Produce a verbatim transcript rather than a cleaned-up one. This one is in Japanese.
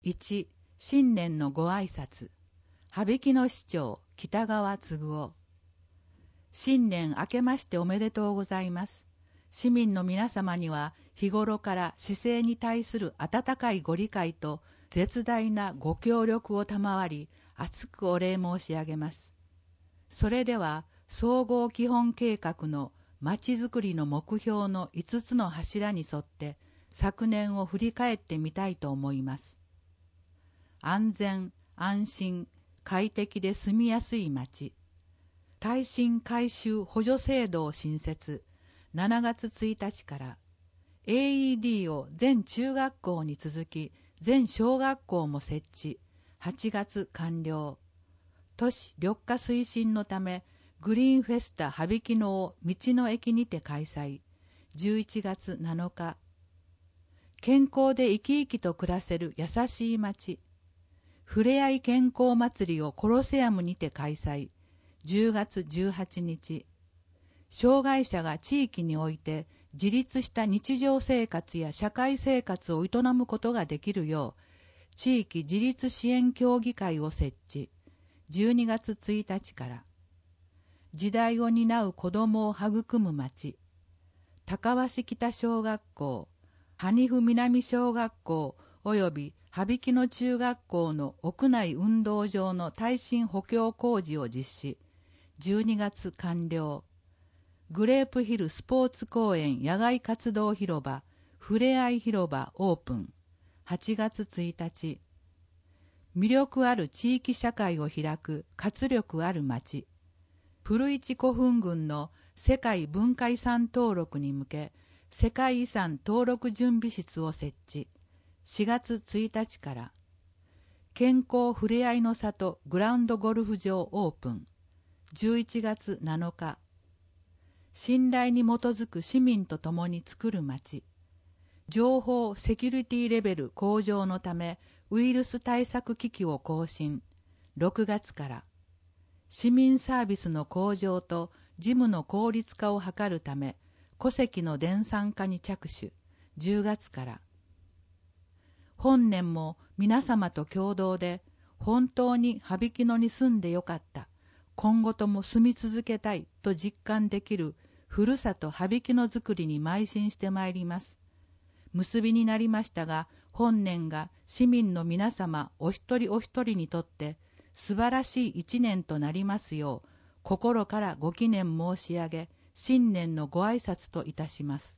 いち、新年のご挨拶。羽曳野市長北川嗣夫。新年明けましておめでとうございます。市民の皆様には日頃から市政に対する温かいご理解と絶大なご協力を賜り、厚くお礼申し上げます。それでは、総合基本計画のまちづくりの目標のいつつの柱に沿って昨年を振り返ってみたいと思います。安全、安心、快適で住みやすい町。耐震改修補助制度を新設。しちがつついたちから エーイーディー を全中学校に続き全小学校も設置。はちがつ完了。都市緑化推進のためグリーンフェスタ羽曳野を道の駅にて開催。じゅういちがつなのか。健康で生き生きと暮らせる優しい町。ふれあい健康祭りをコロセアムにて開催。じゅうがつじゅうはちにち。障害者が地域において自立した日常生活や社会生活を営むことができるよう、地域自立支援協議会を設置。じゅうにがつついたちから。時代を担う子どもを育む町。高鷲北小学校、羽生南小学校および羽曳野中学校の屋内運動場の耐震補強工事を実施。じゅうにがつ完了。グレープヒルスポーツ公園野外活動広場、ふれあい広場オープン。はちがつついたち。魅力ある地域社会を開く活力ある町。古市古墳群の世界文化遺産登録に向け、世界遺産登録準備室を設置。しがつついたちから。健康ふれあいの里グラウンドゴルフ場オープン。じゅういちがつなのか。信頼に基づく市民と共に作る町。情報セキュリティレベル向上のためウイルス対策機器を更新。ろくがつから。市民サービスの向上と事務の効率化を図るため戸籍の電算化に着手。じゅうがつから。本年も皆様と共同で本当に羽曳野に住んでよかった、今後とも住み続けたいと実感できるふるさと羽曳野づくりに邁進してまいります。結びになりましたが、本年が市民の皆様お一人お一人にとって素晴らしい一年となりますよう、心からご祈念申し上げ、新年のご挨拶といたします。